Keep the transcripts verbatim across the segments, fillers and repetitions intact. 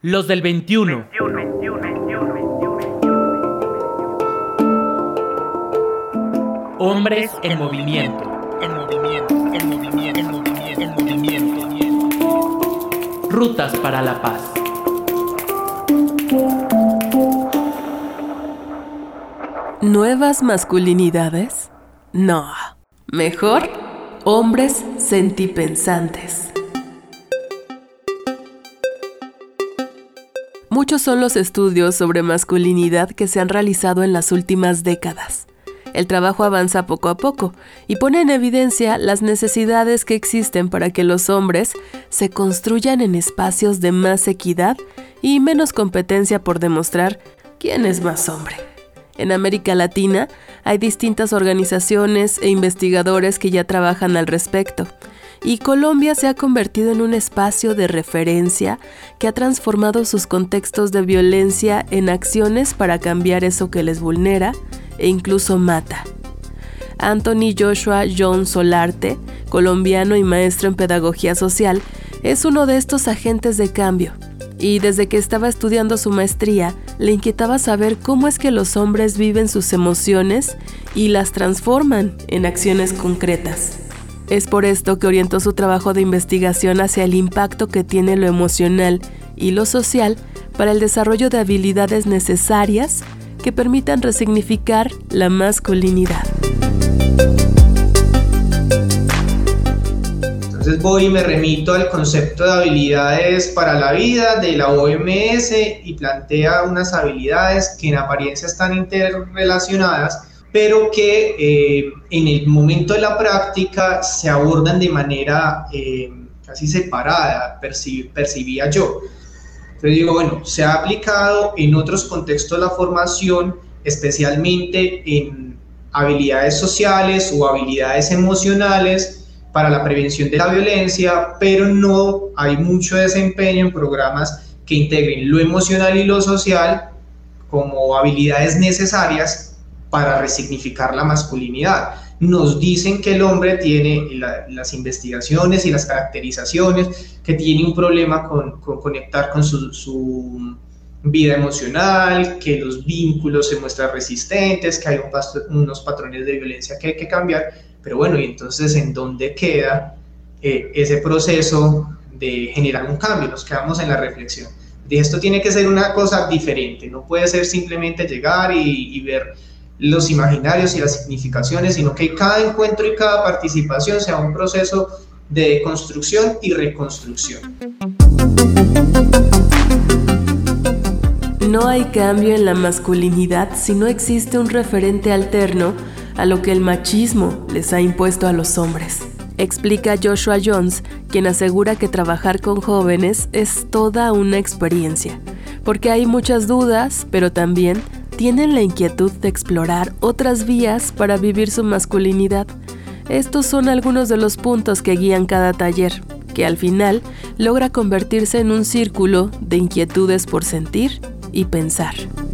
Los del veintiuno. Hombres en movimiento. En movimiento, en movimiento, en movimiento, en movimiento. Rutas para la paz. ¿Nuevas masculinidades? No. Mejor, hombres sentipensantes. Muchos son los estudios sobre masculinidad que se han realizado en las últimas décadas. El trabajo avanza poco a poco y pone en evidencia las necesidades que existen para que los hombres se construyan en espacios de más equidad y menos competencia por demostrar quién es más hombre. En América Latina hay distintas organizaciones e investigadores que ya trabajan al respecto, y Colombia se ha convertido en un espacio de referencia que ha transformado sus contextos de violencia en acciones para cambiar eso que les vulnera e incluso mata. Anthony Joshua John Solarte, colombiano y maestro en pedagogía social, es uno de estos agentes de cambio, y desde que estaba estudiando su maestría, le inquietaba saber cómo es que los hombres viven sus emociones y las transforman en acciones concretas. Es por esto que orientó su trabajo de investigación hacia el impacto que tiene lo emocional y lo social para el desarrollo de habilidades necesarias que permitan resignificar la masculinidad. Entonces voy y me remito al concepto de habilidades para la vida de la O M S y plantea unas habilidades que en apariencia están interrelacionadas, pero que eh, en el momento de la práctica se abordan de manera eh, casi separada, percib- percibía yo. Entonces digo, bueno, se ha aplicado en otros contextos la formación, especialmente en habilidades sociales o habilidades emocionales para la prevención de la violencia, pero no hay mucho desempeño en programas que integren lo emocional y lo social como habilidades necesarias para resignificar la masculinidad. Nos dicen que el hombre tiene la, las investigaciones y las caracterizaciones, que tiene un problema con, con conectar con su, su vida emocional, que los vínculos se muestran resistentes, que hay un pasto, unos patrones de violencia que hay que cambiar, pero bueno, y entonces ¿en dónde queda eh, ese proceso de generar un cambio? Nos quedamos en la reflexión. De esto tiene que ser una cosa diferente, no puede ser simplemente llegar y, y ver los imaginarios y las significaciones, sino que cada encuentro y cada participación sea un proceso de construcción y reconstrucción. No hay cambio en la masculinidad si no existe un referente alterno a lo que el machismo les ha impuesto a los hombres, explica Joshua Jones, quien asegura que trabajar con jóvenes es toda una experiencia, porque hay muchas dudas, pero también tienen la inquietud de explorar otras vías para vivir su masculinidad. Estos son algunos de los puntos que guían cada taller, que al final logra convertirse en un círculo de inquietudes por sentir y pensar.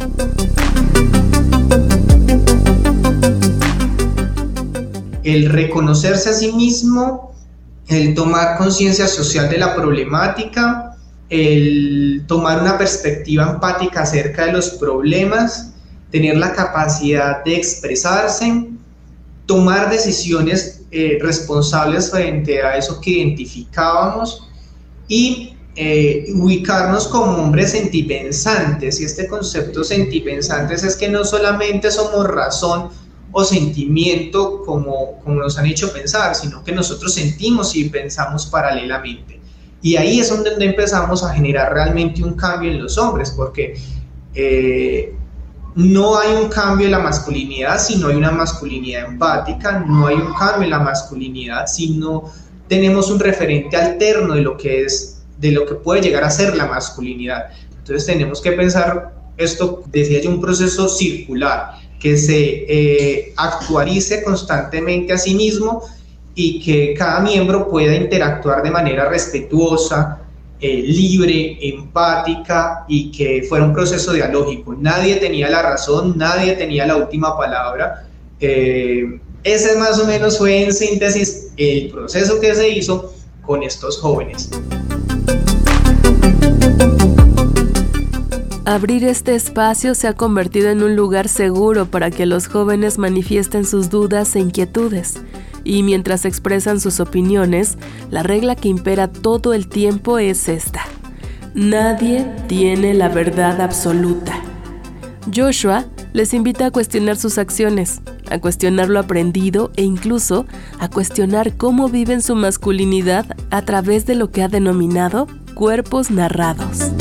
El reconocerse a sí mismo, el tomar conciencia social de la problemática, el tomar una perspectiva empática acerca de los problemas, tener la capacidad de expresarse, tomar decisiones eh, responsables frente a eso que identificábamos y eh, ubicarnos como hombres sentipensantes. Y este concepto sentipensantes es que no solamente somos razón o sentimiento como, como nos han hecho pensar, sino que nosotros sentimos y pensamos paralelamente. Y ahí es donde empezamos a generar realmente un cambio en los hombres, porque eh, no hay un cambio en la masculinidad si no hay una masculinidad empática, no hay un cambio en la masculinidad si no tenemos un referente alterno de lo que es, de lo que puede llegar a ser la masculinidad. Entonces tenemos que pensar esto, decía yo, un proceso circular, que se eh, actualice constantemente a sí mismo y que cada miembro pueda interactuar de manera respetuosa, eh, libre, empática, y que fuera un proceso dialógico. Nadie tenía la razón, nadie tenía la última palabra. Eh, ese más o menos fue en síntesis el proceso que se hizo con estos jóvenes. Abrir este espacio se ha convertido en un lugar seguro para que los jóvenes manifiesten sus dudas e inquietudes. Y mientras expresan sus opiniones, la regla que impera todo el tiempo es esta: nadie tiene la verdad absoluta. Joshua les invita a cuestionar sus acciones, a cuestionar lo aprendido e incluso a cuestionar cómo viven su masculinidad a través de lo que ha denominado cuerpos narrados.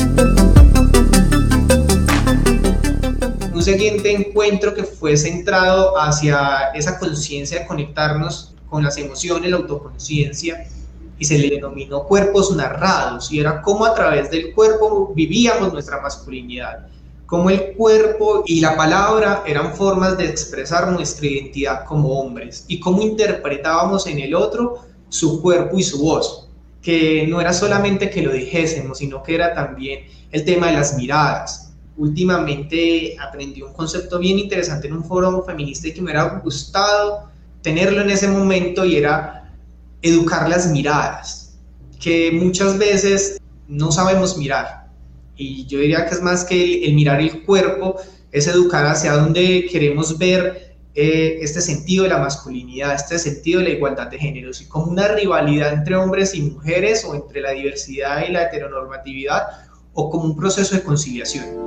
Un siguiente encuentro que fue centrado hacia esa conciencia de conectarnos con las emociones, la autoconciencia, y se le denominó cuerpos narrados, y era cómo a través del cuerpo vivíamos nuestra masculinidad, cómo el cuerpo y la palabra eran formas de expresar nuestra identidad como hombres, y cómo interpretábamos en el otro su cuerpo y su voz, que no era solamente que lo dijésemos, sino que era también el tema de las miradas. Últimamente aprendí un concepto bien interesante en un foro feminista y que me hubiera gustado tenerlo en ese momento, y era educar las miradas, que muchas veces no sabemos mirar, y yo diría que es más que el, el mirar el cuerpo, es educar hacia dónde queremos ver eh, este sentido de la masculinidad, este sentido de la igualdad de géneros, y como una rivalidad entre hombres y mujeres, o entre la diversidad y la heteronormatividad, o como un proceso de conciliación.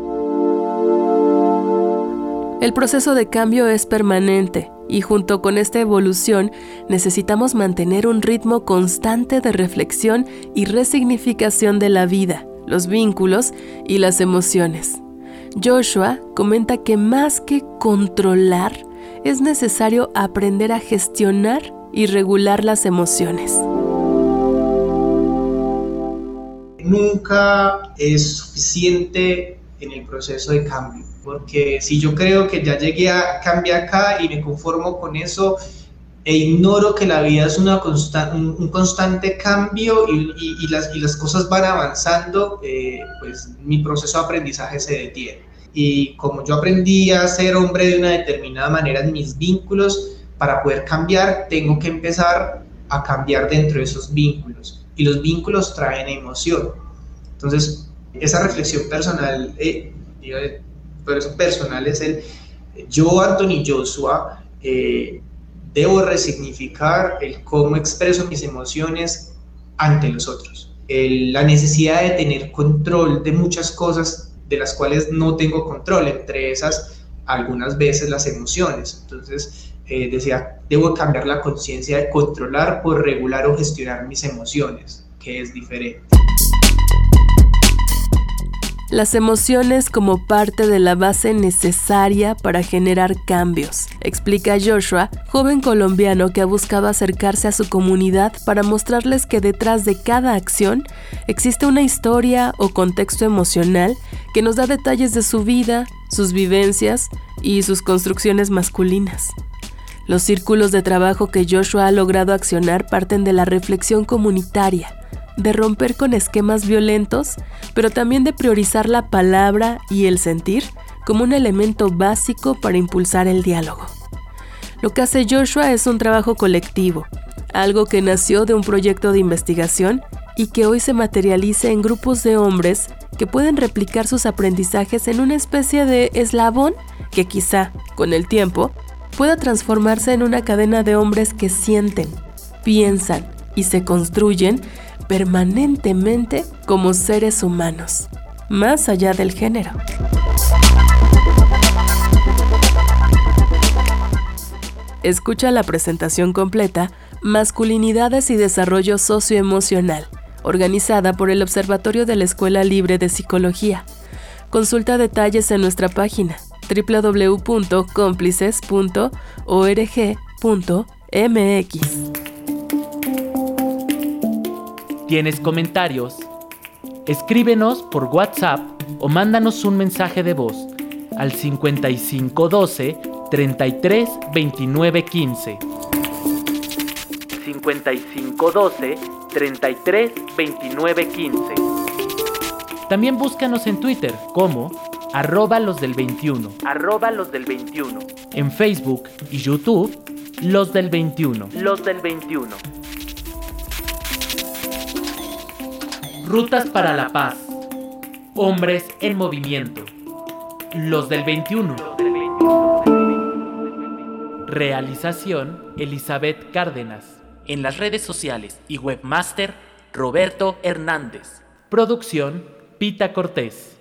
El proceso de cambio es permanente y junto con esta evolución necesitamos mantener un ritmo constante de reflexión y resignificación de la vida, los vínculos y las emociones. Joshua comenta que más que controlar, es necesario aprender a gestionar y regular las emociones. Nunca es suficiente en el proceso de cambio, porque si yo creo que ya llegué a cambiar acá y me conformo con eso e ignoro que la vida es una constan- un, un constante cambio y, y, y, las, y las cosas van avanzando, eh, pues mi proceso de aprendizaje se detiene. Y como yo aprendí a ser hombre de una determinada manera en mis vínculos, para poder cambiar tengo que empezar a cambiar dentro de esos vínculos, y los vínculos traen emoción. Entonces esa reflexión personal, eh, por eso personal es el yo, Anthony Joshua, eh, debo resignificar el cómo expreso mis emociones ante los otros, el, la necesidad de tener control de muchas cosas de las cuales no tengo control, entre esas algunas veces las emociones. Entonces eh, decía, debo cambiar la conciencia de controlar por regular o gestionar mis emociones, que es diferente. Las emociones como parte de la base necesaria para generar cambios, explica Joshua, joven colombiano que ha buscado acercarse a su comunidad para mostrarles que detrás de cada acción existe una historia o contexto emocional que nos da detalles de su vida, sus vivencias y sus construcciones masculinas. Los círculos de trabajo que Joshua ha logrado accionar parten de la reflexión comunitaria, de romper con esquemas violentos, pero también de priorizar la palabra y el sentir como un elemento básico para impulsar el diálogo. Lo que hace Joshua es un trabajo colectivo, algo que nació de un proyecto de investigación y que hoy se materializa en grupos de hombres que pueden replicar sus aprendizajes en una especie de eslabón que quizá, con el tiempo, pueda transformarse en una cadena de hombres que sienten, piensan y se construyen permanentemente como seres humanos, más allá del género. Escucha la presentación completa Masculinidades y Desarrollo Socioemocional, organizada por el Observatorio de la Escuela Libre de Psicología. Consulta detalles en nuestra página doble u doble u doble u punto cómplices punto org punto m x. ¿Tienes comentarios? Escríbenos por WhatsApp o mándanos un mensaje de voz al cincuenta y cinco doce, treinta y tres, veintinueve quince. cincuenta y cinco doce, treinta y tres, veintinueve quince. También búscanos en Twitter como arroba los del veintiuno. Arroba los del veintiuno. En Facebook y YouTube, los del veintiuno. Los del veintiuno. Rutas para la Paz. Hombres en movimiento. Los del veintiuno. Realización: Elizabeth Cárdenas. En las redes sociales y webmaster: Roberto Hernández. Producción: Pita Cortés.